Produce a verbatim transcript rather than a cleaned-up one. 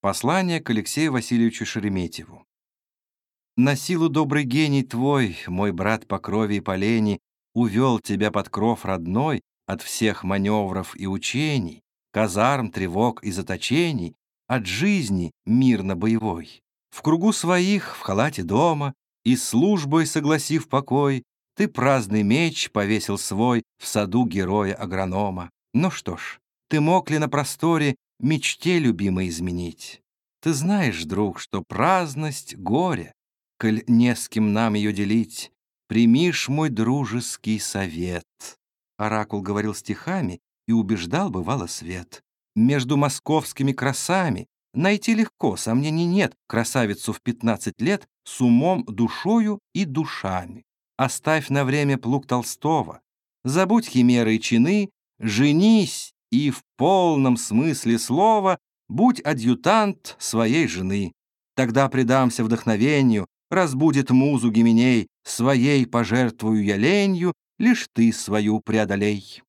Послание к Алексею Васильевичу Шереметьеву. На силу добрый гений твой, мой брат по крови и по лени, увел тебя под кров родной от всех маневров и учений, казарм, тревог и заточений, от жизни мирно-боевой. В кругу своих, в халате дома, и службой согласив покой, ты праздный меч повесил свой в саду героя-агронома. Ну что ж, ты мог ли на просторе мечте любимой изменить? Ты знаешь, друг, что праздность — горе, коль не с кем нам ее делить. Примишь мой дружеский совет. Оракул говорил стихами и убеждал, бывало, свет. Между московскими красами найти легко, сомнений нет, красавицу в пятнадцать лет с умом, душою и душами. Оставь на время плуг Толстого, забудь химеры и чины, женись и в полном смысле слова будь адъютант своей жены. Тогда предамся вдохновению, разбудит музу Гименей, своей пожертвую я ленью, лишь ты свою преодолей.